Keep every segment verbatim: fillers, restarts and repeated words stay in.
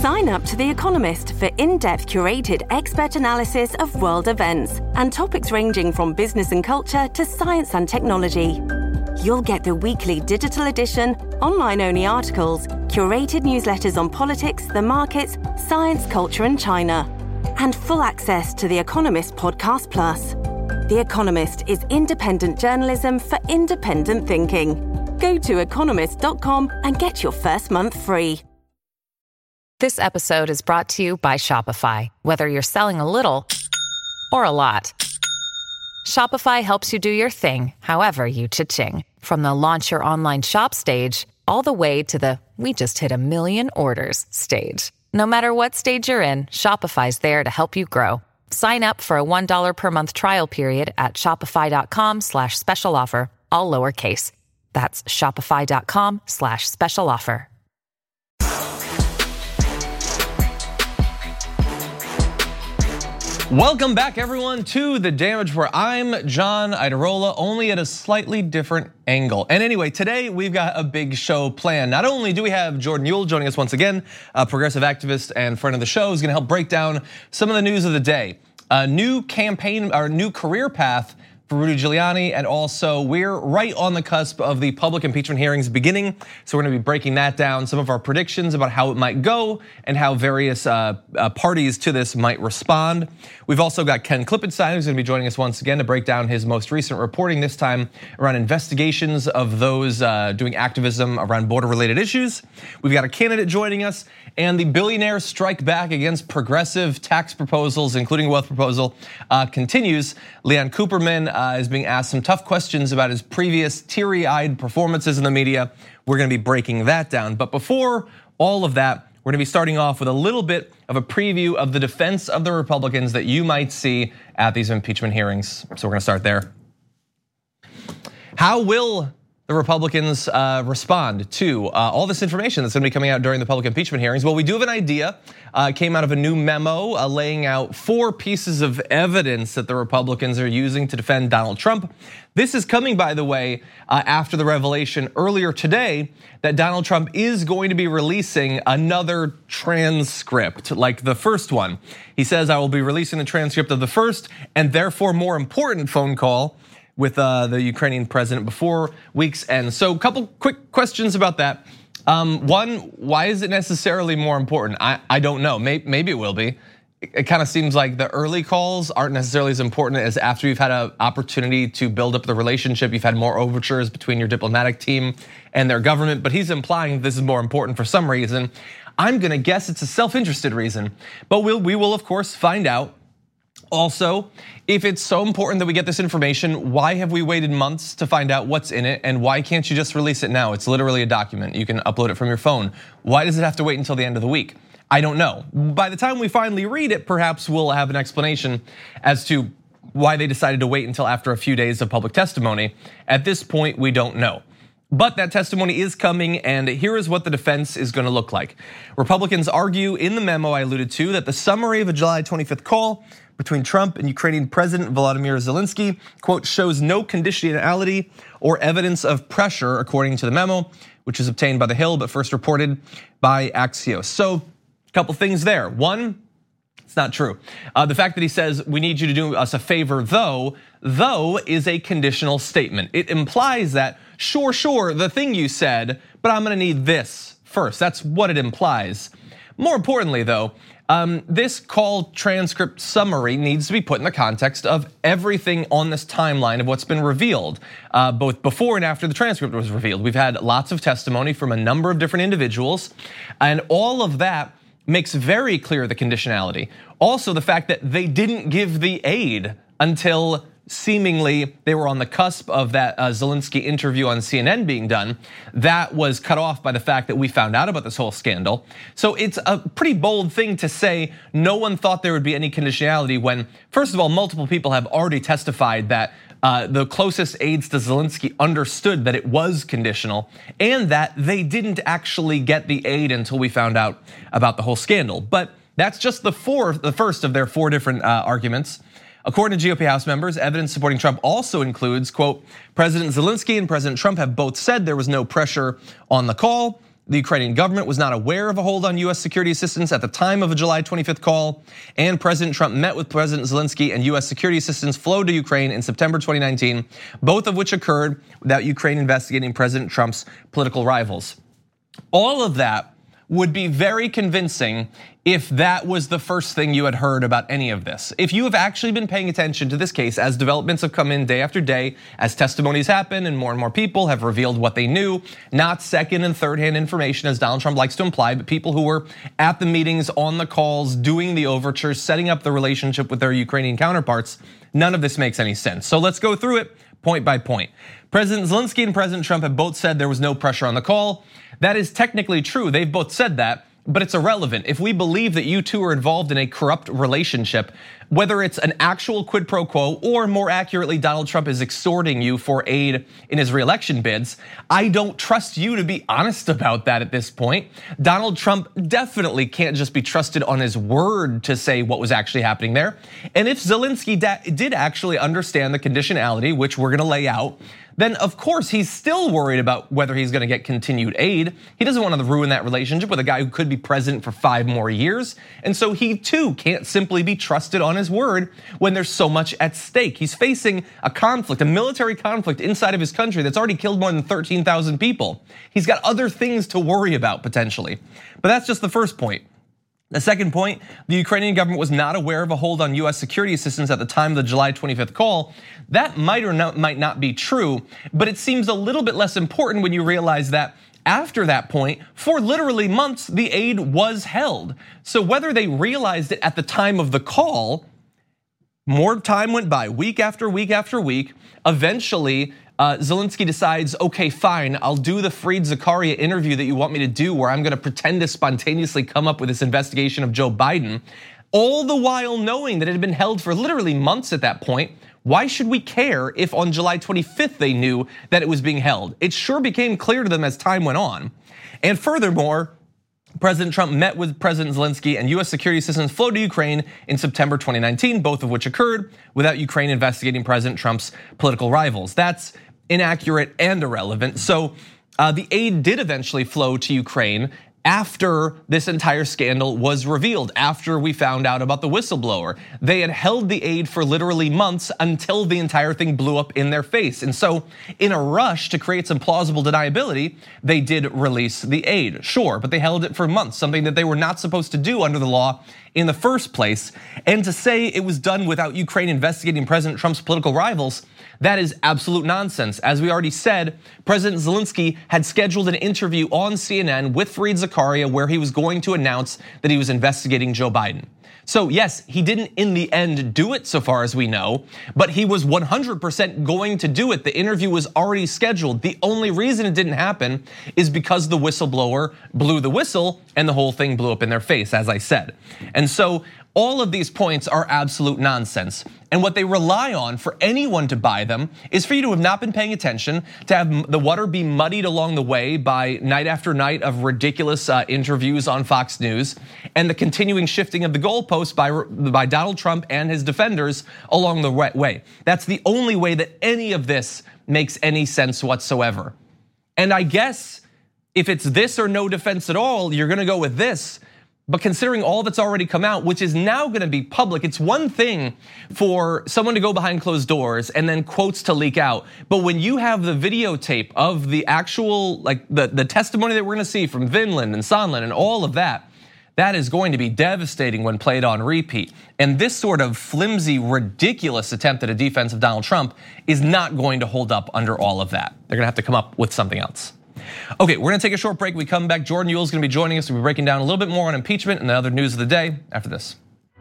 Sign up to The Economist for in-depth curated expert analysis of world events and topics ranging from business and culture to science and technology. You'll get the weekly digital edition, online-only articles, curated newsletters on politics, the markets, science, culture, and China, and full access to The Economist Podcast Plus. The Economist is independent journalism for independent thinking. Go to economist dot com and get your first month free. This episode is brought to you by Shopify. Whether you're selling a little or a lot, Shopify helps you do your thing, however you cha-ching. From the launch your online shop stage, all the way to the we just hit a million orders stage. No matter what stage you're in, Shopify's there to help you grow. Sign up for a one dollar per month trial period at shopify.com slash special offer, all lowercase. That's shopify.com slash special offer. Welcome back, everyone, to The Damage, where I'm John Iadarola, only at a slightly different angle. And anyway, today we've got a big show planned. Not only do we have Jordan Uhl joining us once again, a progressive activist and friend of the show, who's gonna help break down some of the news of the day. A new campaign, or new career path for Rudy Giuliani, and also we're right on the cusp of the public impeachment hearings beginning. So we're gonna be breaking that down, some of our predictions about how it might go and how various uh, uh, parties to this might respond. We've also got Ken Klippenstein, who's gonna be joining us once again to break down his most recent reporting, this time around investigations of those uh, doing activism around border-related issues. We've got a candidate joining us, and the billionaires strike back against progressive tax proposals, including a wealth proposal, uh, continues. Leon Cooperman uh, is being asked some tough questions about his previous teary-eyed performances in the media. We're gonna be breaking that down. But before all of that, we're gonna be starting off with a little bit of a preview of the defense of the Republicans that you might see at these impeachment hearings. So we're gonna start there. How will the Republicans uh, respond to uh, all this information that's gonna be coming out during the public impeachment hearings? Well, we do have an idea. Uh, it came out of a new memo uh, laying out four pieces of evidence that the Republicans are using to defend Donald Trump. This is coming, by the way, uh, after the revelation earlier today that Donald Trump is going to be releasing another transcript like the first one. He says, I will be releasing the transcript of the first and therefore more important phone call with uh, the Ukrainian president before week's end. So a couple quick questions about that. Um, one, why is it necessarily more important? I, I don't know, maybe, maybe it will be. It, it kind of seems like the early calls aren't necessarily as important as after you've had an opportunity to build up the relationship, you've had more overtures between your diplomatic team and their government, but he's implying this is more important for some reason. I'm gonna guess it's a self-interested reason, but we'll, we will of course find out. Also, if it's so important that we get this information, why have we waited months to find out what's in it, and why can't you just release it now? It's literally a document. You can upload it from your phone. Why does it have to wait until the end of the week? I don't know. By the time we finally read it, perhaps we'll have an explanation as to why they decided to wait until after a few days of public testimony. At this point, we don't know. But that testimony is coming, and here is what the defense is gonna look like. Republicans argue in the memo I alluded to that the summary of a July twenty-fifth call between Trump and Ukrainian President Volodymyr Zelensky, quote, shows no conditionality or evidence of pressure, according to the memo, which is obtained by The Hill, but first reported by Axios. So a couple things there. One, it's not true. Uh, the fact that he says, we need you to do us a favor, though, though is a conditional statement. It implies that, sure, sure, the thing you said, but I'm gonna need this first. That's what it implies. More importantly, though, Um, this call transcript summary needs to be put in the context of everything on this timeline of what's been revealed, uh, both before and after the transcript was revealed. We've had lots of testimony from a number of different individuals, and all of that makes very clear the conditionality. Also, the fact that they didn't give the aid until seemingly they were on the cusp of that Zelensky interview on C N N being done. That was cut off by the fact that we found out about this whole scandal. So it's a pretty bold thing to say no one thought there would be any conditionality when, first of all, multiple people have already testified that uh, the closest aides to Zelensky understood that it was conditional and that they didn't actually get the aid until we found out about the whole scandal. But that's just the four, the first of their four different uh, arguments. According to G O P House members, evidence supporting Trump also includes, quote, President Zelensky and President Trump have both said there was no pressure on the call. The Ukrainian government was not aware of a hold on U S security assistance at the time of a July twenty-fifth call, and President Trump met with President Zelensky and U S security assistance flowed to Ukraine in September twenty nineteen, both of which occurred without Ukraine investigating President Trump's political rivals. All of that would be very convincing if that was the first thing you had heard about any of this. If you have actually been paying attention to this case as developments have come in day after day, as testimonies happen and more and more people have revealed what they knew, not second and third hand information as Donald Trump likes to imply, but people who were at the meetings, on the calls, doing the overtures, setting up the relationship with their Ukrainian counterparts, none of this makes any sense. So let's go through it point by point. President Zelensky and President Trump have both said there was no pressure on the call. That is technically true, they've both said that, but it's irrelevant. If we believe that you two are involved in a corrupt relationship, whether it's an actual quid pro quo or more accurately, Donald Trump is extorting you for aid in his reelection bids, I don't trust you to be honest about that at this point. Donald Trump definitely can't just be trusted on his word to say what was actually happening there. And if Zelensky did actually understand the conditionality, which we're gonna lay out, then of course he's still worried about whether he's gonna get continued aid. He doesn't want to ruin that relationship with a guy who could be president for five more years. And so he too can't simply be trusted on his word when there's so much at stake. He's facing a conflict, a military conflict inside of his country that's already killed more than thirteen thousand people. He's got other things to worry about potentially. But that's just the first point. The second point, the Ukrainian government was not aware of a hold on U S security assistance at the time of the July twenty-fifth call. That might or not, might not be true, but it seems a little bit less important when you realize that after that point, for literally months, the aid was held. So whether they realized it at the time of the call, more time went by, week after week after week. Eventually, Uh, Zelensky decides, okay, fine, I'll do the Fareed Zakaria interview that you want me to do where I'm gonna pretend to spontaneously come up with this investigation of Joe Biden, all the while knowing that it had been held for literally months at that point. Why should we care if on July twenty-fifth they knew that it was being held? It sure became clear to them as time went on. And furthermore, President Trump met with President Zelensky and U S security assistance flowed to Ukraine in September twenty nineteen, both of which occurred without Ukraine investigating President Trump's political rivals. That's inaccurate and irrelevant. So uh, the aid did eventually flow to Ukraine after this entire scandal was revealed, after we found out about the whistleblower. They had held the aid for literally months until the entire thing blew up in their face. And so in a rush to create some plausible deniability, they did release the aid, sure, but they held it for months, something that they were not supposed to do under the law in the first place. And to say it was done without Ukraine investigating President Trump's political rivals, that is absolute nonsense. As we already said, President Zelensky had scheduled an interview on C N N with Fareed Zakaria where he was going to announce that he was investigating Joe Biden. So yes, he didn't in the end do it so far as we know, but he was one hundred percent going to do it. The interview was already scheduled. The only reason it didn't happen is because the whistleblower blew the whistle and the whole thing blew up in their face, as I said. And so all of these points are absolute nonsense. And what they rely on for anyone to buy them is for you to have not been paying attention, to have the water be muddied along the way by night after night of ridiculous interviews on Fox News, and the continuing shifting of the goalposts by, by Donald Trump and his defenders along the way. That's the only way that any of this makes any sense whatsoever. And I guess if it's this or no defense at all, you're gonna go with this. But considering all that's already come out, which is now gonna be public, it's one thing for someone to go behind closed doors and then quotes to leak out. But when you have the videotape of the actual, like the, the testimony that we're gonna see from Vinland and Sondland and all of that, that is going to be devastating when played on repeat. And this sort of flimsy, ridiculous attempt at a defense of Donald Trump is not going to hold up under all of that. They're gonna have to come up with something else. Okay, we're gonna take a short break. We come back, Jordan Uhl's gonna be joining us. We'll be breaking down a little bit more on impeachment and the other news of the day after this.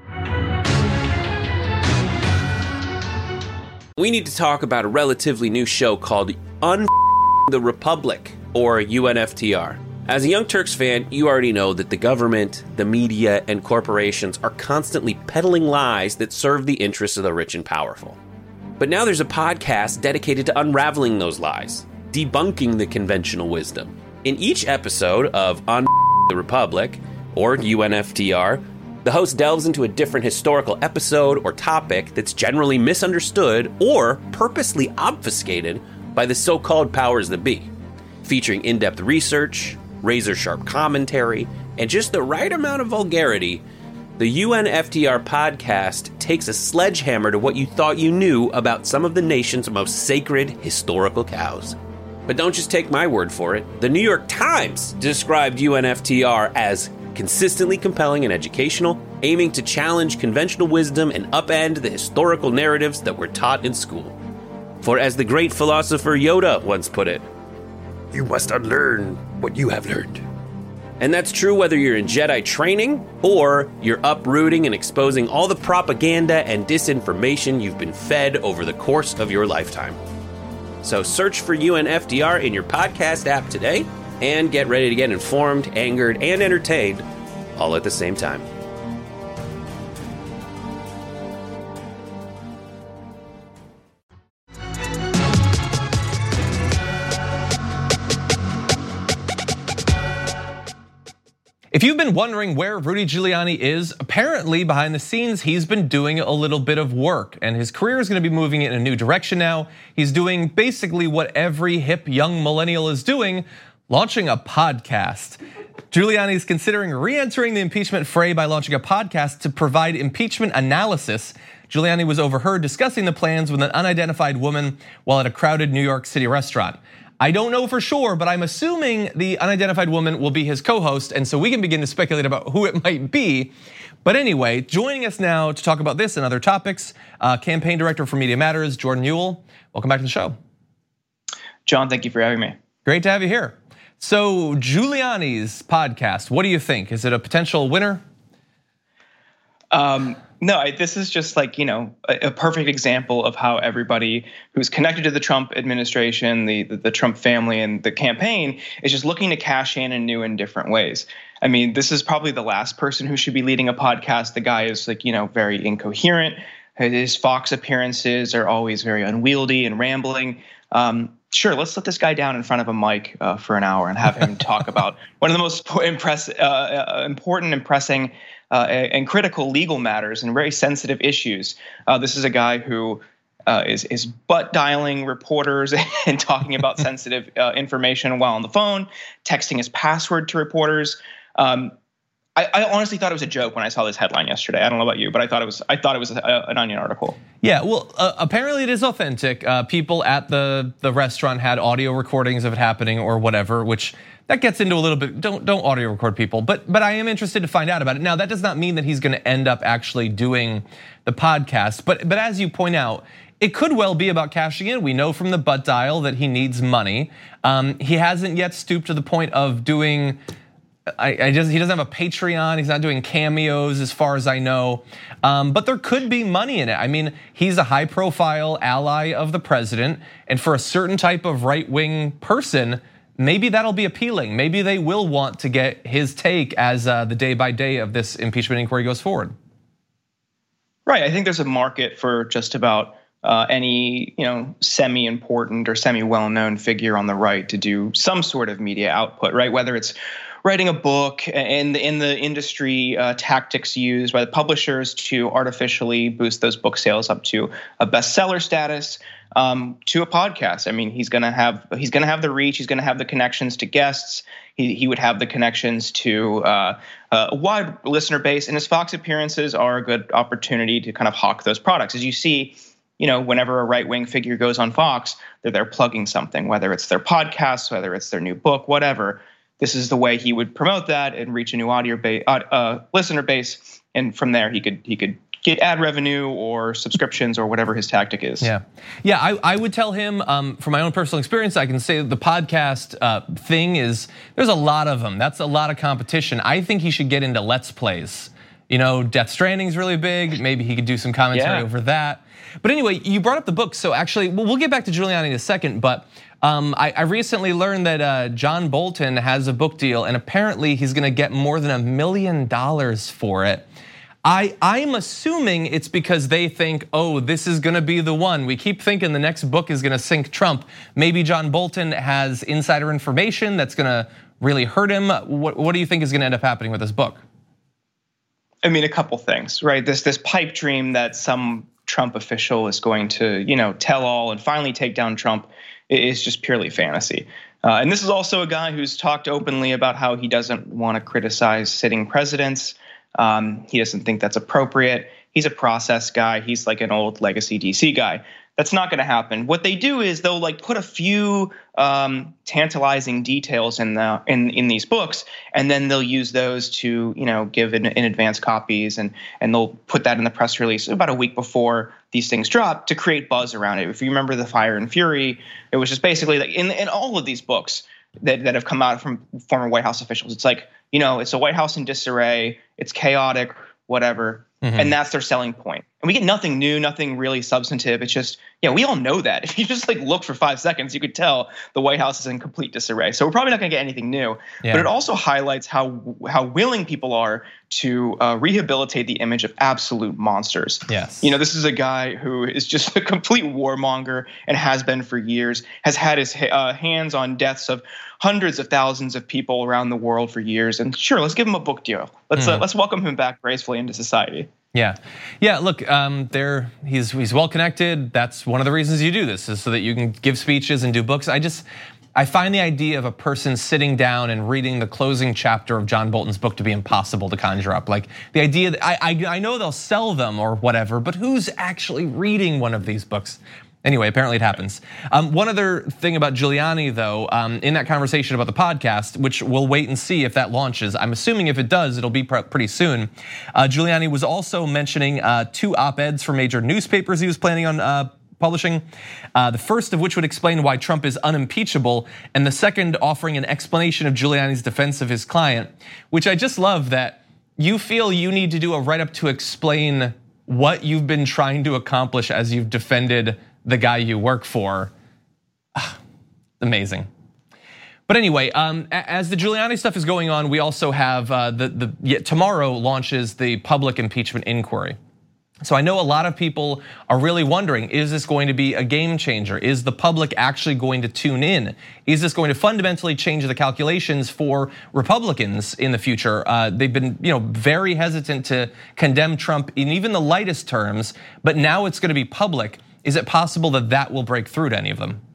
We need to talk about a relatively new show called Un the Republic, or U N F T R. As a Young Turks fan, you already know that the government, the media, and corporations are constantly peddling lies that serve the interests of the rich and powerful. But now there's a podcast dedicated to unraveling those lies, debunking the conventional wisdom. In each episode of Un the Republic, or U N F T R, the host delves into a different historical episode or topic that's generally misunderstood or purposely obfuscated by the so-called powers that be, featuring in-depth research, razor-sharp commentary, and just the right amount of vulgarity, the U N F T R podcast takes a sledgehammer to what you thought you knew about some of the nation's most sacred historical cows. But don't just take my word for it. The New York Times described U N F T R as consistently compelling and educational, aiming to challenge conventional wisdom and upend the historical narratives that were taught in school. For as the great philosopher Yoda once put it, "You must unlearn what you have learned." And that's true whether you're in Jedi training or you're uprooting and exposing all the propaganda and disinformation you've been fed over the course of your lifetime. So search for U N F T R in your podcast app today and get ready to get informed, angered, and entertained all at the same time. If you've been wondering where Rudy Giuliani is, apparently behind the scenes, he's been doing a little bit of work and his career is gonna be moving in a new direction now. He's doing basically what every hip young millennial is doing, launching a podcast. Giuliani is considering re-entering the impeachment fray by launching a podcast to provide impeachment analysis. Giuliani was overheard discussing the plans with an unidentified woman while at a crowded New York City restaurant. I don't know for sure, but I'm assuming the unidentified woman will be his co-host, and so we can begin to speculate about who it might be. But anyway, joining us now to talk about this and other topics, uh, campaign director for Media Matters, Jordan Uhl. Welcome back to the show. John, thank you for having me. Great to have you here. So Giuliani's podcast, what do you think? Is it a potential winner? Um, no, this is just like, you know, a, a perfect example of how everybody who's connected to the Trump administration, the, the the Trump family and the campaign is just looking to cash in in new and different ways. I mean, this is probably the last person who should be leading a podcast. The guy is like, you know, very incoherent. His Fox appearances are always very unwieldy and rambling. Um, sure, let's let this guy down in front of a mic uh, for an hour and have him talk about one of the most impress, uh, important and pressing uh, and critical legal matters and very sensitive issues. Uh, this is a guy who uh, is, is butt dialing reporters and talking about sensitive uh, information while on the phone, texting his password to reporters. Um, I, I honestly thought it was a joke when I saw this headline yesterday. I don't know about you, but I thought it was I thought it was a, an Onion article. Yeah, well, uh, apparently it is authentic. Uh, people at the the restaurant had audio recordings of it happening or whatever, which that gets into a little bit. Don't don't audio record people, but but I am interested to find out about it. Now that does not mean that he's going to end up actually doing the podcast, but but as you point out, it could well be about cashing in. We know from the butt dial that he needs money. Um, he hasn't yet stooped to the point of doing. I, I just, he doesn't have a Patreon. He's not doing cameos as far as I know. Um, but there could be money in it. I mean, he's a high profile ally of the president. And for a certain type of right wing person, maybe that'll be appealing. Maybe they will want to get his take as uh, the day by day of this impeachment inquiry goes forward. Right, I think there's a market for just about uh, any, you know, semi-important or semi-well-known figure on the right to do some sort of media output, right? Whether it's writing a book and in the industry uh, tactics used by the publishers to artificially boost those book sales up to a bestseller status, um, to a podcast. I mean, he's gonna have he's gonna have the reach. He's gonna have the connections to guests. He he would have the connections to uh, a wide listener base, and his Fox appearances are a good opportunity to kind of hawk those products. As you see, you know, whenever a right-wing figure goes on Fox, they're there plugging something, whether it's their podcast, whether it's their new book, whatever. This is the way he would promote that and reach a new audio base, uh, listener base, and from there he could he could get ad revenue or subscriptions or whatever his tactic is. Yeah, yeah. I, I would tell him um, from my own personal experience, I can say the podcast uh, thing is there's a lot of them. That's a lot of competition. I think he should get into Let's Plays. You know, Death Stranding's really big. Maybe he could do some commentary yeah. over that. But anyway, you brought up the book, so actually, well, we'll get back to Giuliani in a second. But um, I, I recently learned that uh, John Bolton has a book deal, and apparently he's going to get more than a million dollars for it. I, I'm assuming it's because they think, oh, this is gonna be the one. We keep thinking the next book is gonna sink Trump. Maybe John Bolton has insider information that's gonna really hurt him. What, what do you think is gonna end up happening with this book? I mean, a couple things, right? This this pipe dream that some Trump official is going to, you know, tell all and finally take down Trump is just purely fantasy. Uh, and this is also a guy who's talked openly about how he doesn't want to criticize sitting presidents. Um, he doesn't think that's appropriate. He's a process guy. He's like an old legacy D C guy. That's not going to happen. What they do is they'll like put a few um, tantalizing details in the in in these books, and then they'll use those to you know give in, in advance copies, and and they'll put that in the press release about a week before these things drop to create buzz around it. If you remember the Fire and Fury, it was just basically like in in all of these books that that have come out from former White House officials, it's like you know it's a White House in disarray, it's chaotic, whatever. Mm-hmm. And that's their selling point. And we get nothing new, nothing really substantive. It's just, yeah, we all know that. If you just like look for five seconds, you could tell the White House is in complete disarray. So we're probably not going to get anything new. Yeah. But it also highlights how how willing people are to uh, rehabilitate the image of absolute monsters. Yes. You know, this is a guy who is just a complete warmonger and has been for years, has had his uh, hands on deaths of hundreds of thousands of people around the world for years. And sure, let's give him a book deal. Let's mm. uh, let's welcome him back gracefully into society. Yeah, yeah. Look, um, there he's he's well connected. That's one of the reasons you do this, is so that you can give speeches and do books. I just I find the idea of a person sitting down and reading the closing chapter of John Bolton's book to be impossible to conjure up. Like the idea that I I, I know they'll sell them or whatever, but who's actually reading one of these books? Anyway, apparently it happens. Um, one other thing about Giuliani, though, um, in that conversation about the podcast, which we'll wait and see if that launches. I'm assuming if it does, it'll be pretty soon. Uh, Giuliani was also mentioning uh, two op-eds for major newspapers he was planning on uh, publishing. Uh, the first of which would explain why Trump is unimpeachable, and the second offering an explanation of Giuliani's defense of his client, which I just love that you feel you need to do a write-up to explain what you've been trying to accomplish as you've defended the guy you work for. Amazing. But anyway, um, as the Giuliani stuff is going on, we also have uh, the the yeah, tomorrow launches the public impeachment inquiry. So I know a lot of people are really wondering, is this going to be a game changer? Is the public actually going to tune in? Is this going to fundamentally change the calculations for Republicans in the future? Uh, they've been, you know, very hesitant to condemn Trump in even the lightest terms, but now it's going to be public. Is it possible that that will break through to any of them?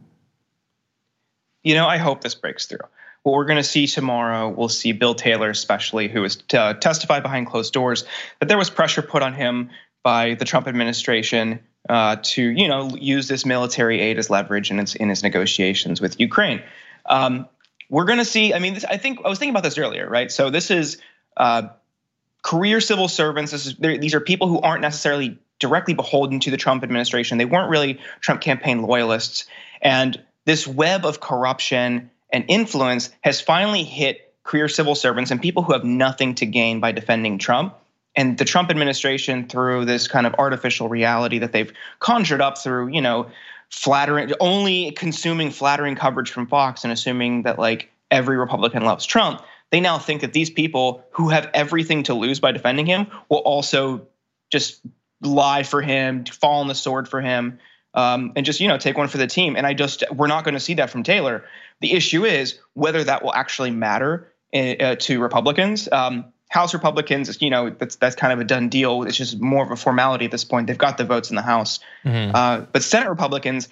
You know, I hope this breaks through. What we're going to see tomorrow, we'll see Bill Taylor especially, who has testified behind closed doors, that there was pressure put on him by the Trump administration uh, to, you know, use this military aid as leverage in its in his negotiations with Ukraine. Um, we're going to see. I mean, this, I think I was thinking about this earlier, right? So this is uh, career civil servants. This is these are people who aren't necessarily directly beholden to the Trump administration. They weren't really Trump campaign loyalists, and this web of corruption and influence has finally hit career civil servants and people who have nothing to gain by defending Trump. And the Trump administration, through this kind of artificial reality that they've conjured up through, you know, flattering, only consuming flattering coverage from Fox and assuming that like every Republican loves Trump, they now think that these people who have everything to lose by defending him will also just lie for him, fall on the sword for him, um, and just, you know, take one for the team. And I just, we're not going to see that from Taylor. The issue is whether that will actually matter uh, to Republicans. Um, House Republicans, you know, that's that's kind of a done deal. It's just more of a formality at this point. They've got the votes in the House. Mm-hmm. Uh, but Senate Republicans,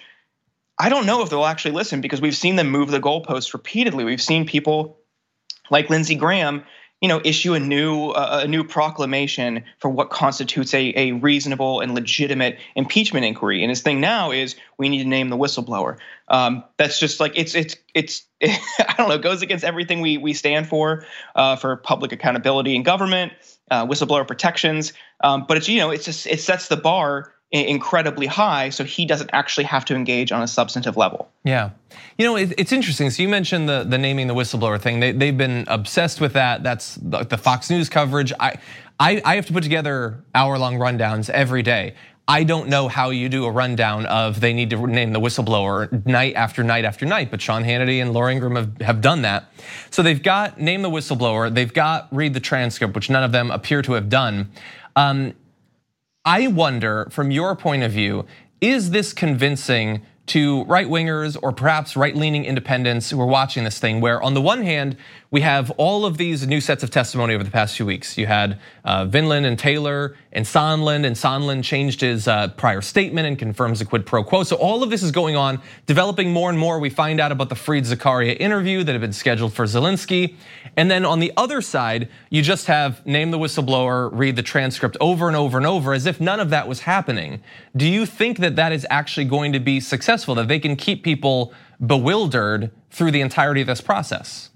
I don't know if they'll actually listen, because we've seen them move the goalposts repeatedly. We've seen people like Lindsey Graham, you know, issue a new uh, a new proclamation for what constitutes a, a reasonable and legitimate impeachment inquiry. And his thing now is we need to name the whistleblower. Um, that's just like it's it's it's I don't know, goes against everything we we stand for uh, for public accountability in government, uh, whistleblower protections. Um, but it's you know it's just it sets the bar incredibly high, so he doesn't actually have to engage on a substantive level. Yeah, you know, it's interesting. So you mentioned the the naming the whistleblower thing. They they've been obsessed with that. That's the Fox News coverage. I I, I have to put together hour-long rundowns every day. I don't know how you do a rundown of they need to name the whistleblower night after night after night, but Sean Hannity and Laura Ingraham have, have done that. So they've got name the whistleblower. They've got read the transcript, which none of them appear to have done. Um, I wonder, from your point of view, is this convincing to right-wingers or perhaps right-leaning independents who are watching this thing, where on the one hand, we have all of these new sets of testimony over the past few weeks. You had uh, Vinland and Taylor and Sondland, and Sondland changed his uh, prior statement and confirms a quid pro quo. So all of this is going on, developing more and more. We find out about the Fareed Zakaria interview that had been scheduled for Zelensky. And then on the other side, you just have name the whistleblower, read the transcript over and over and over as if none of that was happening. Do you think that that is actually going to be successful, that they can keep people bewildered through the entirety of this process?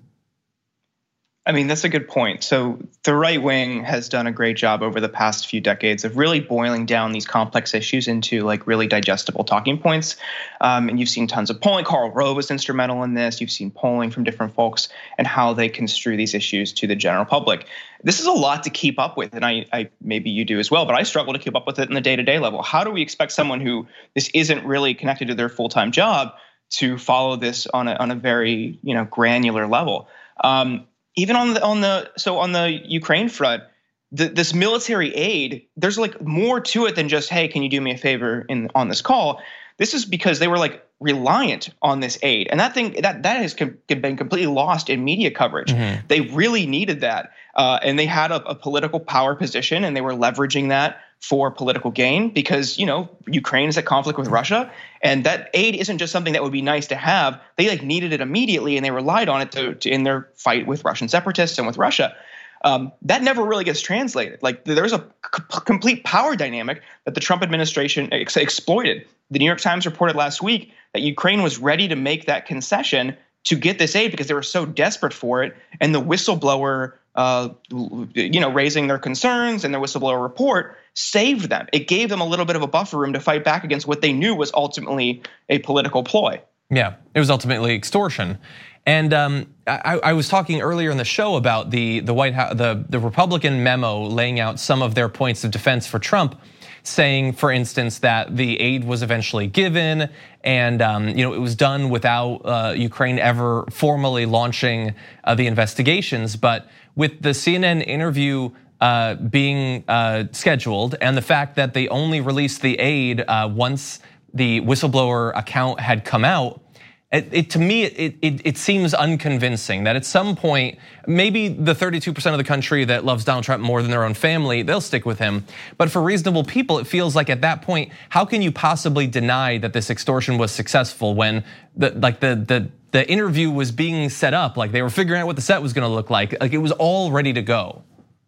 I mean, that's a good point. So the right wing has done a great job over the past few decades of really boiling down these complex issues into like really digestible talking points. Um, and you've seen tons of polling. Karl Rove was instrumental in this. You've seen polling from different folks and how they construe these issues to the general public. This is a lot to keep up with, and I, I maybe you do as well, but I struggle to keep up with it in the day-to-day level. How do we expect someone who this isn't really connected to their full-time job to follow this on a, on a very, you know, granular level? Um, Even on the on the so on the Ukraine front, the, this military aid, there's like more to it than just, hey, can you do me a favor in on this call? This is because they were like reliant on this aid, and that thing that that has com- been completely lost in media coverage. Mm-hmm. They really needed that, uh, and they had a, a political power position, and they were leveraging that for political gain because, you know, Ukraine is at conflict with Russia, and that aid isn't just something that would be nice to have. They like needed it immediately, and they relied on it to, to in their fight with Russian separatists and with Russia. Um, that never really gets translated. Like there's a c- complete power dynamic that the Trump administration ex- exploited. The New York Times reported last week that Ukraine was ready to make that concession to get this aid because they were so desperate for it, and the whistleblower, uh, you know, raising their concerns and the whistleblower report saved them. It gave them a little bit of a buffer room to fight back against what they knew was ultimately a political ploy. Yeah, it was ultimately extortion. And um, I, I was talking earlier in the show about the the White House, the the Republican memo laying out some of their points of defense for Trump, saying, for instance, that the aid was eventually given, and um, you know it was done without uh, Ukraine ever formally launching uh, the investigations. But with the C N N interview uh, being uh, scheduled, and the fact that they only released the aid uh, once the whistleblower account had come out, It, it, to me, it, it, it seems unconvincing that at some point, maybe the thirty-two percent of the country that loves Donald Trump more than their own family, they'll stick with him. But for reasonable people, it feels like at that point, how can you possibly deny that this extortion was successful when the like the the the interview was being set up, like they were figuring out what the set was going to look like, like it was all ready to go?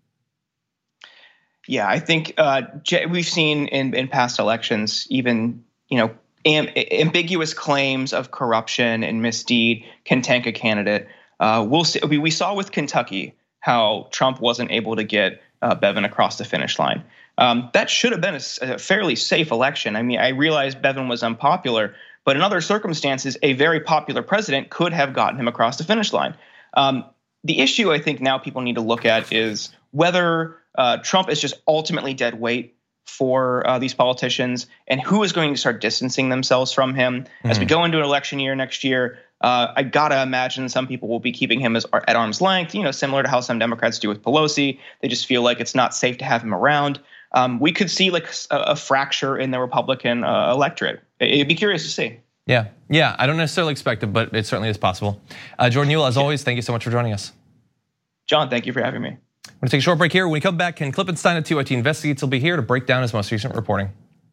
Yeah, I think uh, we've seen in, in past elections, even, you know, ambiguous claims of corruption and misdeed can tank a candidate. Uh, we'll see. We saw with Kentucky how Trump wasn't able to get uh, Bevin across the finish line. Um, that should have been a, a fairly safe election. I mean, I realized Bevin was unpopular, but in other circumstances, a very popular president could have gotten him across the finish line. Um, the issue I think now people need to look at is whether uh, Trump is just ultimately dead weight for uh, these politicians, and who is going to start distancing themselves from him mm-hmm. as we go into an election year next year. Uh, I gotta imagine some people will be keeping him as, at arm's length, you know, similar to how some Democrats do with Pelosi. They just feel like it's not safe to have him around. Um, we could see like a, a fracture in the Republican uh, electorate. It'd be curious to see. Yeah, yeah, I don't necessarily expect it, but it certainly is possible. Uh, Jordan Uhl, as always, thank you so much for joining us. John, thank you for having me. We're gonna take a short break here. When we come back, Ken Klippenstein at T Y T Investigates will be here to break down his most recent reporting.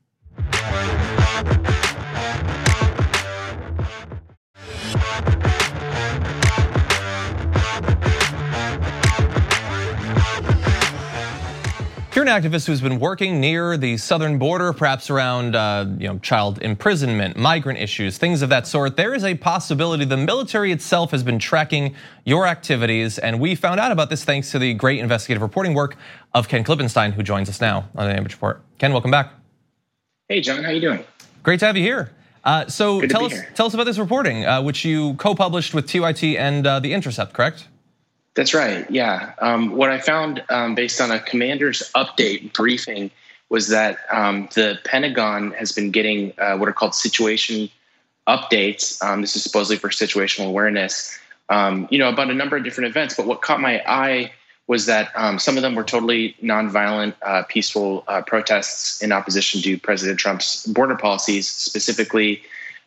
If you're an activist who's been working near the southern border, perhaps around uh, you know, child imprisonment, migrant issues, things of that sort, there is a possibility the military itself has been tracking your activities, and we found out about this thanks to the great investigative reporting work of Ken Klippenstein, who joins us now on the Ambridge Report. Ken, welcome back. Hey, John, how you doing? Great to have you here. Uh, so Good tell us, here. tell us about this reporting, uh, which you co-published with T Y T and uh, The Intercept, correct? That's right, yeah. Um, what I found um, based on a commander's update briefing was that um, the Pentagon has been getting uh, what are called situation updates. Um, this is supposedly for situational awareness, um, you know, about a number of different events. But what caught my eye was that um, some of them were totally nonviolent, uh, peaceful uh, protests in opposition to President Trump's border policies, specifically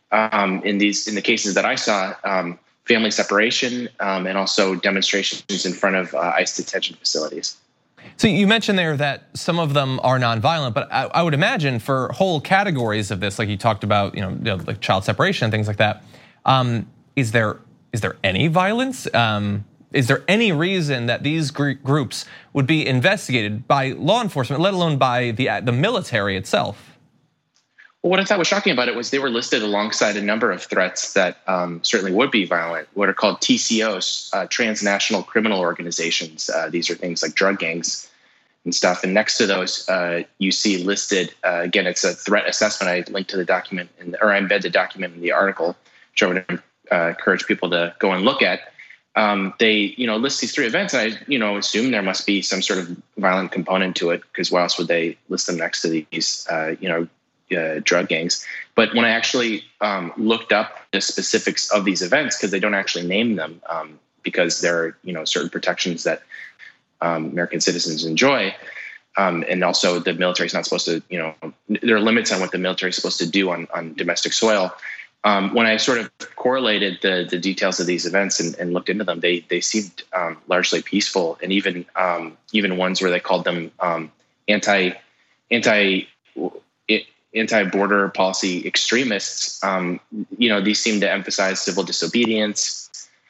um, in these in the cases that I saw, um, family separation um, and also demonstrations in front of uh, ICE detention facilities. So you mentioned there that some of them are nonviolent, but I, I would imagine for whole categories of this, like you talked about, you know, you know like child separation and things like that. Um, is there is there any violence? Um, Is there any reason that these groups would be investigated by law enforcement, let alone by the the military itself? Well, what I thought was shocking about it was they were listed alongside a number of threats that um, certainly would be violent, what are called T C Os, uh, transnational criminal organizations. Uh, these are things like drug gangs and stuff. And next to those, uh, you see listed, uh, again, it's a threat assessment. I linked to the document, in, or I embed the document in the article, which I would uh, encourage people to go and look at. Um, they, you know, list these three events, and I, you know, assume there must be some sort of violent component to it, because why else would they list them next to these, uh, you know, uh, drug gangs? But when I actually um, looked up the specifics of these events, because they don't actually name them, um, because there are, you know, certain protections that um, American citizens enjoy, um, and also the military is not supposed to, you know, there are limits on what the military is supposed to do on on domestic soil. Um, when I sort of correlated the the details of these events and, and looked into them, they they seemed um, largely peaceful, and even um, even ones where they called them um, anti anti anti border policy extremists. Um, you know, these seem to emphasize civil disobedience,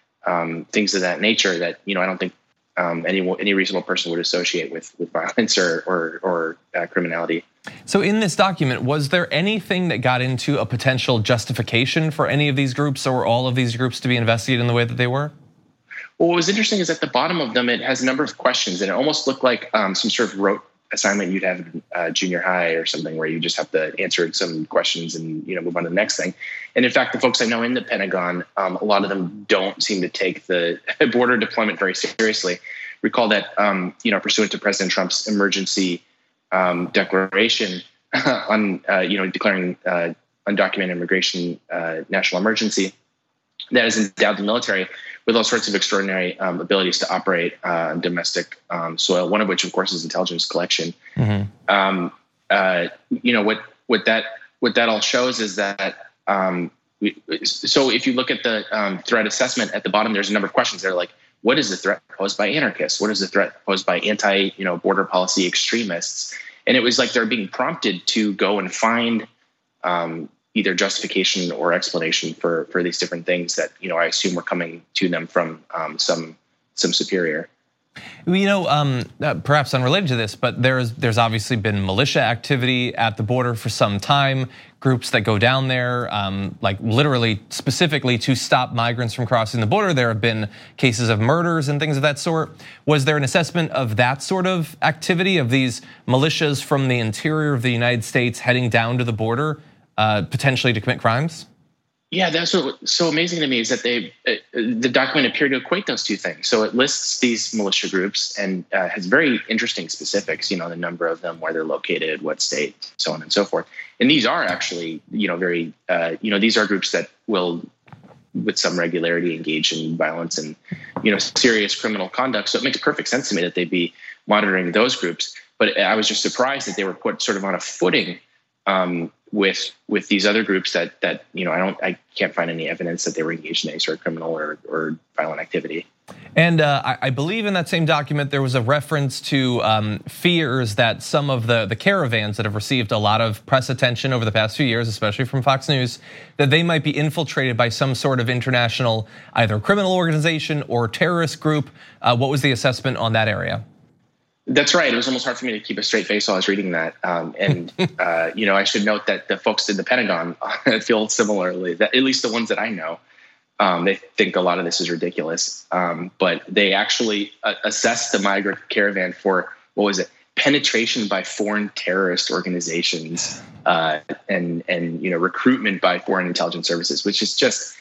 um, things of that nature. That, you know, I don't think um, any any reasonable person would associate with with violence or or, or uh, criminality. So in this document, was there anything that got into a potential justification for any of these groups or all of these groups to be investigated in the way that they were? Well, what was interesting is at the bottom of them, it has a number of questions, and it almost looked like um, some sort of rote assignment you'd have in uh, junior high or something, where you just have to answer some questions and, you know, move on to the next thing. And in fact, the folks I know in the Pentagon, um, a lot of them don't seem to take the border deployment very seriously. Recall that, um, you know, pursuant to President Trump's emergency Um, declaration on, uh, you know, declaring uh, undocumented immigration uh, national emergency, that has endowed the military with all sorts of extraordinary um, abilities to operate uh, on domestic um, soil. One of which, of course, is intelligence collection. Mm-hmm. Um, uh, you know what? What that what that all shows is that. Um, we, so if you look at the um, threat assessment at the bottom, there's a number of questions that are like, what is the threat posed by anarchists? What is the threat posed by anti, you know, border policy extremists? And it was like they're being prompted to go and find um, either justification or explanation for for these different things that, you know, I assume were coming to them from um, some some superior. You know, um, perhaps unrelated to this, but there's there's obviously been militia activity at the border for some time. Groups that go down there, um, like literally specifically to stop migrants from crossing the border. There have been cases of murders and things of that sort. Was there an assessment of that sort of activity, of these militias from the interior of the United States heading down to the border, uh, potentially to commit crimes? Yeah, that's what's so amazing to me is that they, uh, the document appeared to equate those two things. So it lists these militia groups and uh, has very interesting specifics, you know, the number of them, where they're located, what state, so on and so forth. And these are actually, you know, very, uh, you know, these are groups that will, with some regularity, engage in violence and, you know, serious criminal conduct. So it makes perfect sense to me that they'd be monitoring those groups. But I was just surprised that they were put sort of on a footing um, with with these other groups that that you know I don't I can't find any evidence that they were engaged in any sort of criminal or, or violent activity. And uh, I, I believe in that same document there was a reference to um, fears that some of the the caravans that have received a lot of press attention over the past few years, especially from Fox News, that they might be infiltrated by some sort of international either criminal organization or terrorist group. Uh, what was the assessment on that area? That's right. It was almost hard for me to keep a straight face while I was reading that. Um, and, uh, you know, I should note that the folks in the Pentagon feel similarly, that at least the ones that I know, um, they think a lot of this is ridiculous. Um, but they actually uh, assessed the migrant caravan for, what was it, penetration by foreign terrorist organizations uh, and, and, you know, recruitment by foreign intelligence services, which is just,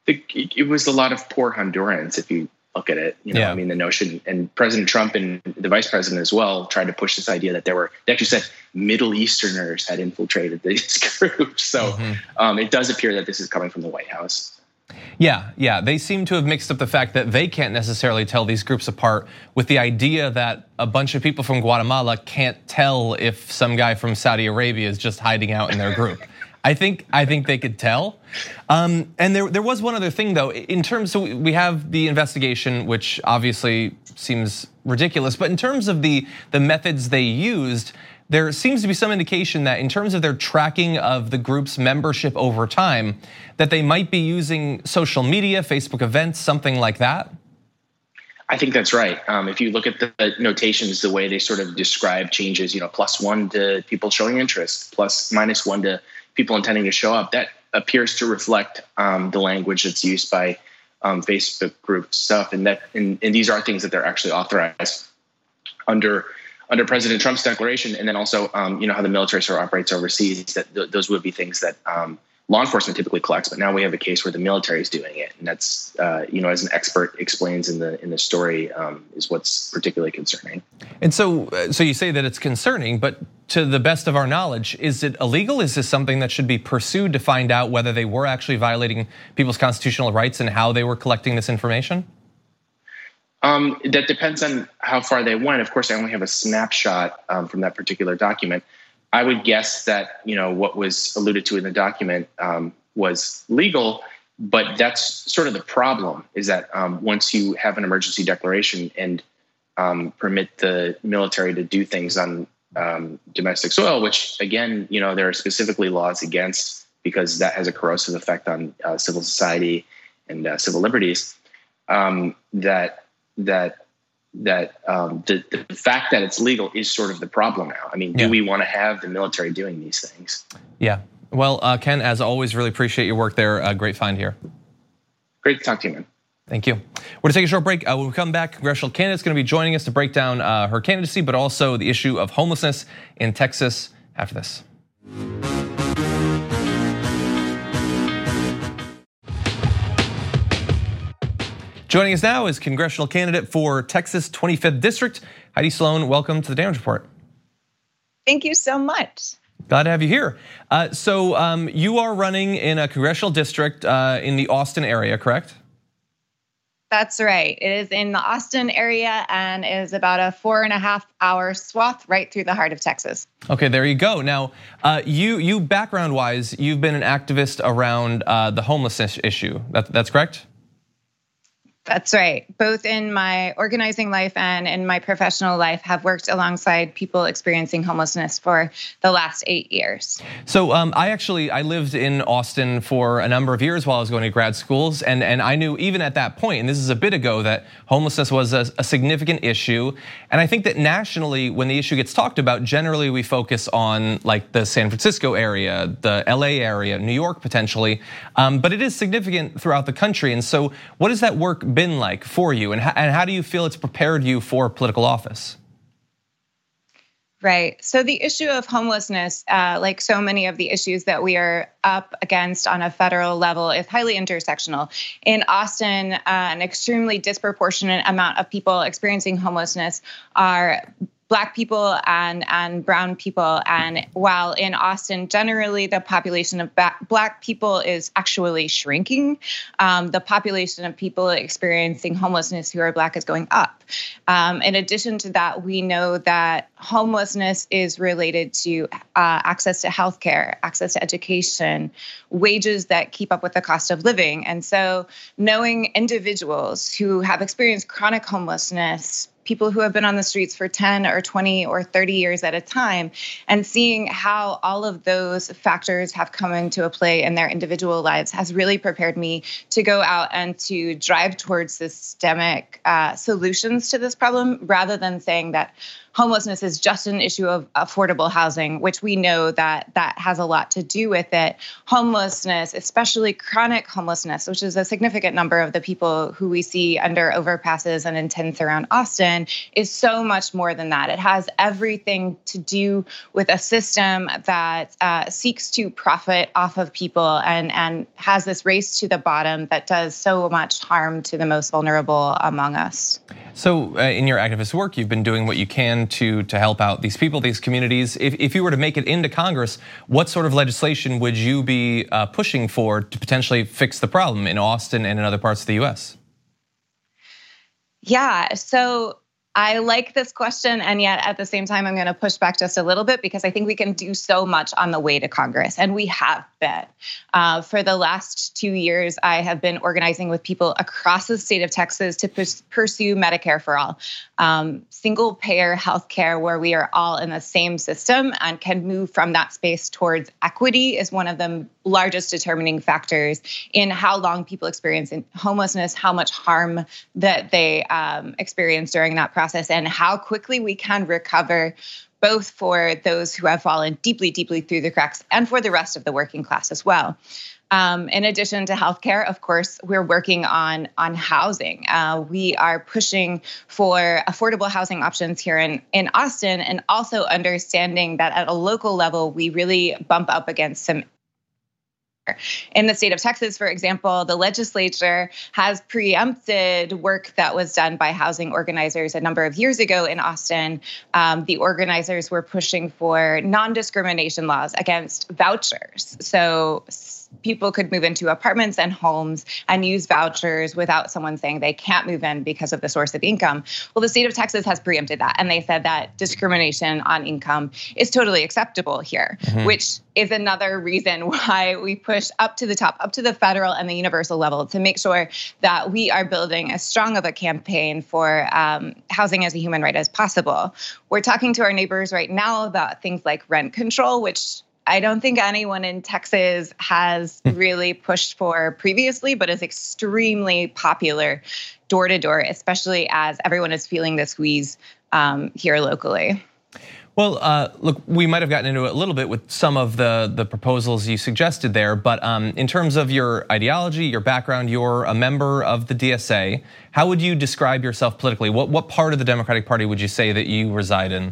it was a lot of poor Hondurans, if you look at it, you know, yeah. I mean, the notion, and President Trump and the vice president as well tried to push this idea that there were, they actually said Middle Easterners had infiltrated these groups. So mm-hmm. um, it does appear that this is coming from the White House. Yeah, yeah, they seem to have mixed up the fact that they can't necessarily tell these groups apart with the idea that a bunch of people from Guatemala can't tell if some guy from Saudi Arabia is just hiding out in their group. I think I think they could tell. Um, and there there was one other thing though, in terms, so we have the investigation, which obviously seems ridiculous, but in terms of the the methods they used, there seems to be some indication that in terms of their tracking of the group's membership over time, that they might be using social media, Facebook events, something like that. I think that's right. Um, if you look at the notations, the way they sort of describe changes, you know, plus one to people showing interest, plus minus one to people intending to show up, that appears to reflect um, the language that's used by um, Facebook group stuff, and that and, and these are things that they're actually authorized under under President Trump's declaration, and then also um, you know how the military sort of operates overseas. That th- those would be things that um, law enforcement typically collects, but now we have a case where the military is doing it, and that's uh, you know as an expert explains in the in the story um, is what's particularly concerning. And so, so you say that it's concerning, but to the best of our knowledge, is it illegal? Is this something that should be pursued to find out whether they were actually violating people's constitutional rights and how they were collecting this information? Um, that depends on how far they went. Of course, I only have a snapshot um, from that particular document. I would guess that you know what was alluded to in the document um, was legal, but that's sort of the problem. Is that um, once you have an emergency declaration and um, permit the military to do things on um, domestic soil, which again, you know, there are specifically laws against because that has a corrosive effect on uh, civil society and uh, civil liberties. Um, that that. that um, the, the fact that it's legal is sort of the problem now. I mean, do yeah. we want to have the military doing these things? Yeah. Well, uh, Ken, as always, really appreciate your work there. Uh, great find here. Great to talk to you, man. Thank you. We're gonna take a short break. Uh, when we come back, congressional candidate's gonna be joining us to break down uh, her candidacy, but also the issue of homelessness in Texas after this. Joining us now is congressional candidate for Texas twenty-fifth District, Heidi Sloan. Welcome to the Damage Report. Thank you so much. Glad to have you here. Uh, so um, you are running in a congressional district uh, in the Austin area, correct? That's right. It is in the Austin area and is about a four and a half hour swath right through the heart of Texas. Okay, there you go. Now, uh, you you background-wise, you've been an activist around uh, the homelessness issue. That, that's correct? That's right. Both in my organizing life and in my professional life have worked alongside people experiencing homelessness for the last eight years. So um, I actually, I lived in Austin for a number of years while I was going to grad schools. And, and I knew even at that point, and this is a bit ago, that homelessness was a, a significant issue. And I think that nationally, when the issue gets talked about, generally we focus on like the San Francisco area, the L A area, New York potentially. Um, but it is significant throughout the country. And so what has that work been like for you, and how, and how do you feel it's prepared you for political office? Right. So the issue of homelessness, uh, like so many of the issues that we are up against on a federal level, is highly intersectional. In Austin, uh, an extremely disproportionate amount of people experiencing homelessness are Black people and, and brown people. And while in Austin, generally the population of Black people is actually shrinking, um, the population of people experiencing homelessness who are Black is going up. Um, in addition to that, we know that homelessness is related to uh, access to healthcare, access to education, wages that keep up with the cost of living. And so knowing individuals who have experienced chronic homelessness, people who have been on the streets for ten or twenty or thirty years at a time, and seeing how all of those factors have come into a play in their individual lives has really prepared me to go out and to drive towards systemic uh, solutions to this problem, rather than saying that homelessness is just an issue of affordable housing, which we know that that has a lot to do with it. Homelessness, especially chronic homelessness, which is a significant number of the people who we see under overpasses and in tents around Austin, is so much more than that. It has everything to do with a system that uh, seeks to profit off of people and, and has this race to the bottom that does so much harm to the most vulnerable among us. So uh, in your activist work, you've been doing what you can to, to help out these people, these communities. If, if you were to make it into Congress, what sort of legislation would you be uh, pushing for to potentially fix the problem in Austin and in other parts of the U S? Yeah, so I like this question, and yet at the same time, I'm going to push back just a little bit because I think we can do so much on the way to Congress, and we have been. Uh, for the last two years, I have been organizing with people across the state of Texas to pers- pursue Medicare for all, um, single-payer healthcare where we are all in the same system and can move from that space towards equity is one of the largest determining factors in how long people experience homelessness, how much harm that they um, experience during that process, and how quickly we can recover, both for those who have fallen deeply, deeply through the cracks and for the rest of the working class as well. Um, in addition to healthcare, of course, we're working on, on housing. Uh, we are pushing for affordable housing options here in, in Austin, and also understanding that at a local level, we really bump up against some. In the state of Texas, for example, the legislature has preempted work that was done by housing organizers a number of years ago in Austin. Um, the organizers were pushing for non-discrimination laws against vouchers. So people could move into apartments and homes and use vouchers without someone saying they can't move in because of the source of income. Well, the state of Texas has preempted that, and they said that discrimination on income is totally acceptable here, mm-hmm. which is another reason why we push up to the top, up to the federal and the universal level to make sure that we are building as strong of a campaign for um, housing as a human right as possible. We're talking to our neighbors right now about things like rent control, which I don't think anyone in Texas has really pushed for previously, but is extremely popular door to door, especially as everyone is feeling the squeeze um, here locally. Well, uh, look, we might have gotten into it a little bit with some of the, the proposals you suggested there, but um, in terms of your ideology, your background, you're a member of the D S A. How would you describe yourself politically? What, what part of the Democratic Party would you say that you reside in?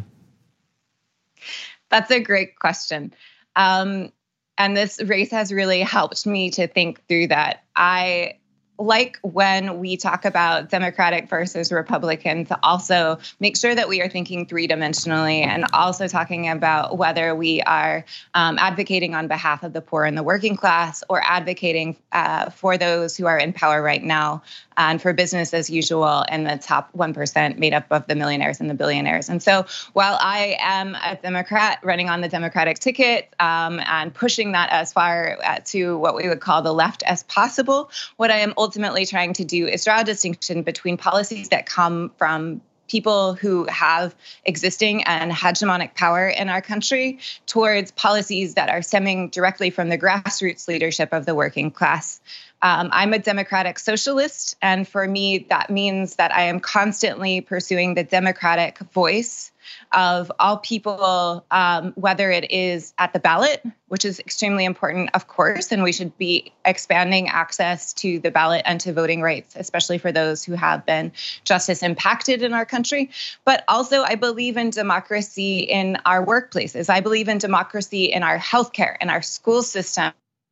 That's a great question. Um, and this race has really helped me to think through that. I like when we talk about Democratic versus Republican to also make sure that we are thinking three-dimensionally, and also talking about whether we are um, advocating on behalf of the poor and the working class, or advocating uh, for those who are in power right now, and for business as usual in the top one percent made up of the millionaires and the billionaires. And so while I am a Democrat running on the Democratic ticket um, and pushing that as far to what we would call the left as possible, what I am ultimately trying to do is draw a distinction between policies that come from people who have existing and hegemonic power in our country towards policies that are stemming directly from the grassroots leadership of the working class. Um, I'm a democratic socialist, and for me, that means that I am constantly pursuing the democratic voice of all people, um, whether it is at the ballot, which is extremely important, of course, and we should be expanding access to the ballot and to voting rights, especially for those who have been justice impacted in our country. But also, I believe in democracy in our workplaces. I believe in democracy in our healthcare, in our school system,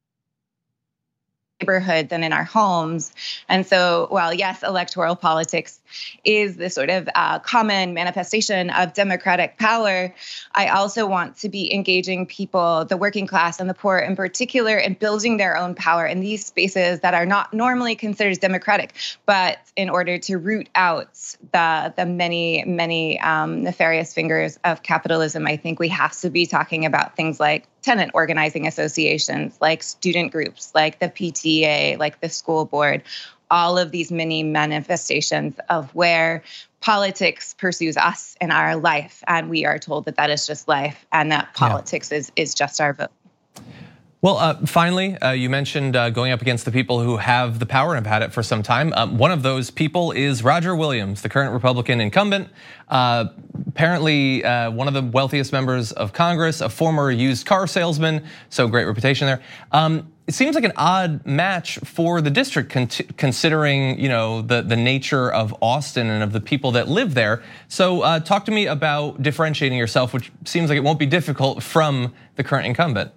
neighborhoods, and in our homes. And so while, yes, electoral politics is the sort of uh, common manifestation of democratic power, I also want to be engaging people, the working class and the poor in particular, in building their own power in these spaces that are not normally considered democratic, but in order to root out the, the many, many um, nefarious fingers of capitalism, I think we have to be talking about things like tenant organizing associations, like student groups, like the P T A, like the school board, all of these many manifestations of where politics pursues us in our life, and we are told that that is just life, and that politics yeah. is, is just our vote. Well, uh, finally, uh, you mentioned uh, going up against the people who have the power and have had it for some time. Um, one of those people is Roger Williams, the current Republican incumbent. Uh, apparently, uh, one of the wealthiest members of Congress, a former used car salesman, so great reputation there. Um, it seems like an odd match for the district, con- considering you know the the nature of Austin and of the people that live there. So, uh, talk to me about differentiating yourself, which seems like it won't be difficult, from the current incumbent.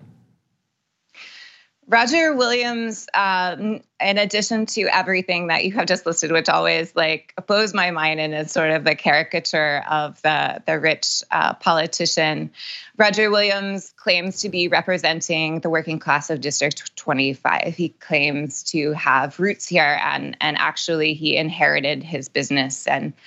Roger Williams, um, in addition to everything that you have just listed, which always like blows my mind and is sort of the caricature of the, the rich uh, politician, Roger Williams claims to be representing the working class of District twenty-five. He claims to have roots here, and, and actually he inherited his business and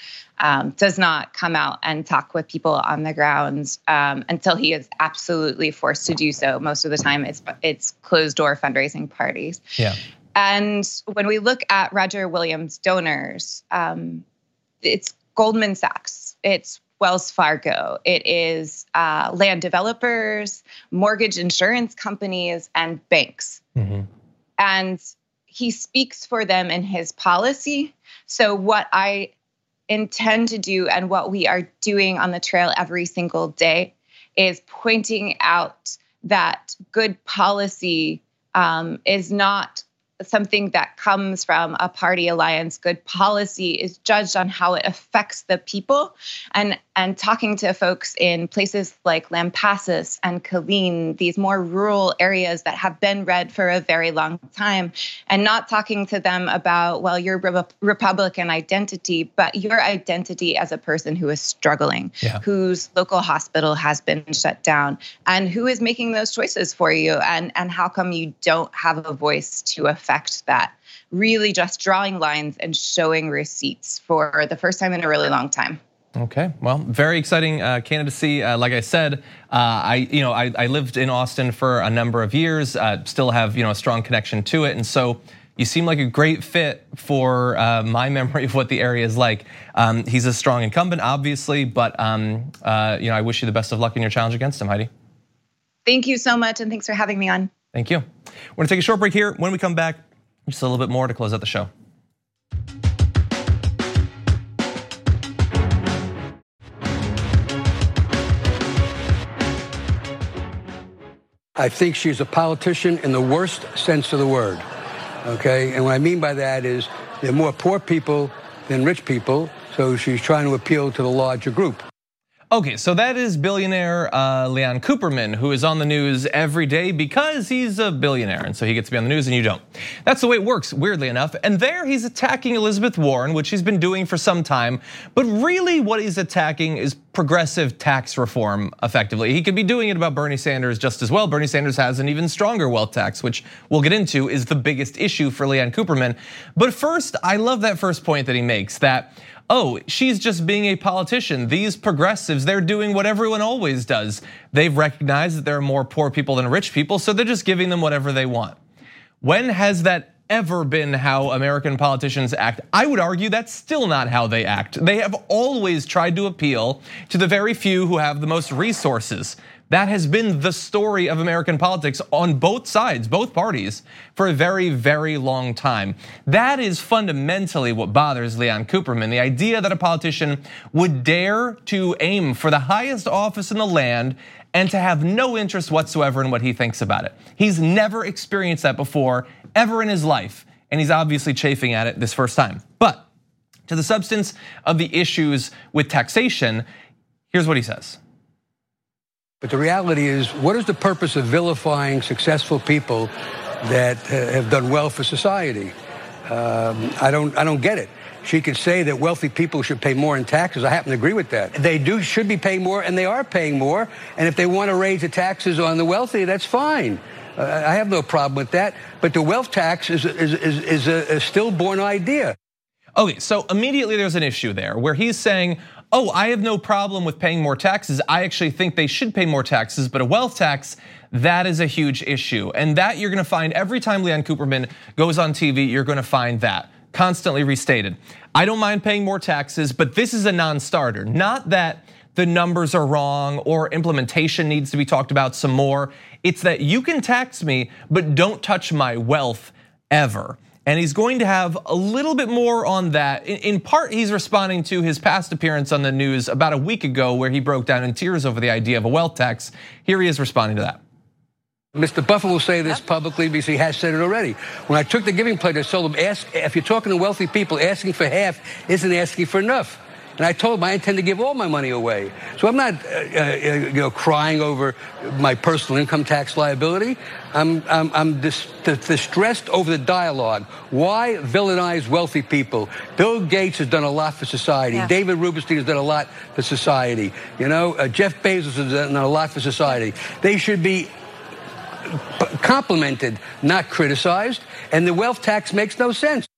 um, does not come out and talk with people on the ground um, until he is absolutely forced to do so. Most of the time, it's it's closed door fundraising parties. Yeah. And when we look at Roger Williams' donors, um, it's Goldman Sachs, it's Wells Fargo, it is uh, land developers, mortgage insurance companies, and banks. Mm-hmm. And he speaks for them in his policy. So what I intend to do and what we are doing on the trail every single day is pointing out that good policy um, is not something that comes from a party alliance. Good policy is judged on how it affects the people. And, and talking to folks in places like Lampasas and Killeen, these more rural areas that have been red for a very long time, and not talking to them about, well, your Re- Republican identity, but your identity as a person who is struggling, yeah. whose local hospital has been shut down, and who is making those choices for you, and, and how come you don't have a voice to affect that. Really just drawing lines and showing receipts for the first time in a really long time. Okay, well, very exciting uh, candidacy. Uh, like I said, uh, I you know I, I lived in Austin for a number of years. Uh, still have you know a strong connection to it, and so you seem like a great fit for uh, my memory of what the area is like. Um, he's a strong incumbent, obviously, but um, uh, you know I wish you the best of luck in your challenge against him, Heidi. Thank you so much, and thanks for having me on. Thank you. We're gonna take a short break here. When we come back, just a little bit more to close out the show. I think she's a politician in the worst sense of the word, okay? And what I mean by that is there are more poor people than rich people, so she's trying to appeal to the larger group. Okay, so that is billionaire uh, Leon Cooperman, who is on the news every day because he's a billionaire, and so he gets to be on the news and you don't. That's the way it works, weirdly enough. And there he's attacking Elizabeth Warren, which he's been doing for some time. But really what he's attacking is progressive tax reform, effectively. He could be doing it about Bernie Sanders just as well. Bernie Sanders has an even stronger wealth tax, which we'll get into is the biggest issue for Leon Cooperman. But first, I love that first point that he makes, that oh, she's just being a politician. These progressives, they're doing what everyone always does. They've recognized that there are more poor people than rich people, so they're just giving them whatever they want. When has that ever been how American politicians act? I would argue that's still not how they act. They have always tried to appeal to the very few who have the most resources. That has been the story of American politics on both sides, both parties, for a very, very long time. That is fundamentally what bothers Leon Cooperman, the idea that a politician would dare to aim for the highest office in the land and to have no interest whatsoever in what he thinks about it. He's never experienced that before, ever in his life, and he's obviously chafing at it this first time. But to the substance of the issues with taxation, here's what he says. But the reality is, what is the purpose of vilifying successful people that have done well for society? Um, I don't, I don't get it. She could say that wealthy people should pay more in taxes. I happen to agree with that. They do should be paying more, and they are paying more. And if they want to raise the taxes on the wealthy, that's fine. Uh, I have no problem with that. But the wealth tax is is is, is a, a stillborn idea. Okay, so immediately there's an issue there where he's saying, oh, I have no problem with paying more taxes. I actually think they should pay more taxes, but a wealth tax, that is a huge issue. And that you're gonna find every time Leon Cooperman goes on T V, you're gonna find that constantly restated. I don't mind paying more taxes, but this is a non-starter. Not that the numbers are wrong or implementation needs to be talked about some more. It's that you can tax me, but don't touch my wealth ever. And he's going to have a little bit more on that. In part, he's responding to his past appearance on the news about a week ago where he broke down in tears over the idea of a wealth tax. Here he is responding to that. Mister Buffer will say this publicly because he has said it already. When I took the giving pledge, I told him, ask, if you're talking to wealthy people, asking for half isn't asking for enough. And I told him I intend to give all my money away. So I'm not, uh, uh, you know, crying over my personal income tax liability. I'm, I'm, I'm dis- distressed over the dialogue. Why villainize wealthy people? Bill Gates has done a lot for society. Yeah. David Rubenstein has done a lot for society. You know, uh, Jeff Bezos has done a lot for society. They should be complimented, not criticized. And the wealth tax makes no sense.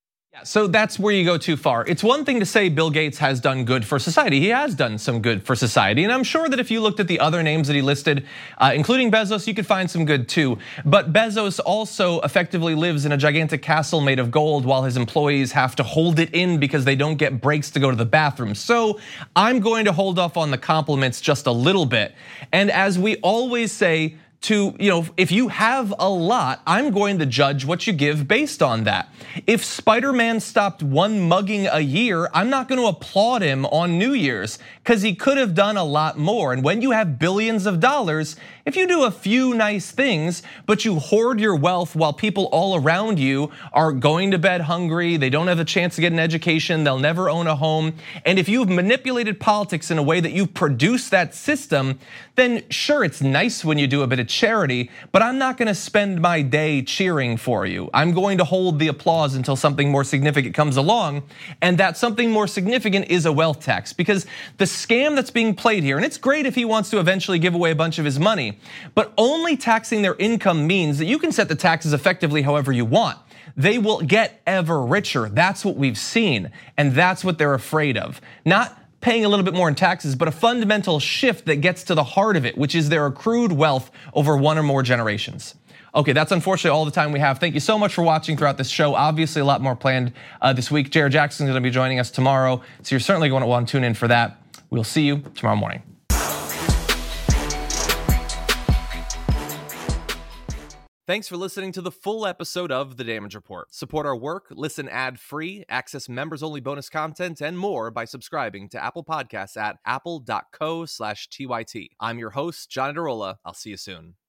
so that's where you go too far. It's one thing to say Bill Gates has done good for society. He has done some good for society. And I'm sure that if you looked at the other names that he listed, uh, including Bezos, you could find some good too. But Bezos also effectively lives in a gigantic castle made of gold while his employees have to hold it in because they don't get breaks to go to the bathroom. So I'm going to hold off on the compliments just a little bit. And as we always say, to, you know, if you have a lot, I'm going to judge what you give based on that. If Spider-Man stopped one mugging a year, I'm not going to applaud him on New Year's because he could have done a lot more. And when you have billions of dollars, if you do a few nice things, but you hoard your wealth while people all around you are going to bed hungry, they don't have a chance to get an education, they'll never own a home. And if you've manipulated politics in a way that you produce that system, then sure, it's nice when you do a bit of charity, but I'm not gonna spend my day cheering for you. I'm going to hold the applause until something more significant comes along, and that something more significant is a wealth tax, because the scam that's being played here, and it's great if he wants to eventually give away a bunch of his money, but only taxing their income means that you can set the taxes effectively however you want. They will get ever richer. That's what we've seen, and that's what they're afraid of. Not paying a little bit more in taxes, but a fundamental shift that gets to the heart of it, which is their accrued wealth over one or more generations. Okay, that's unfortunately all the time we have. Thank you so much for watching throughout this show. Obviously a lot more planned this week. Jared Jackson's gonna be joining us tomorrow, so you're certainly going to want to tune in for that. We'll see you tomorrow morning. Thanks for listening to the full episode of The Damage Report. Support our work, listen ad-free, access members-only bonus content, and more by subscribing to Apple Podcasts at apple dot co slash T Y T. I'm your host, John Adarola. I'll see you soon.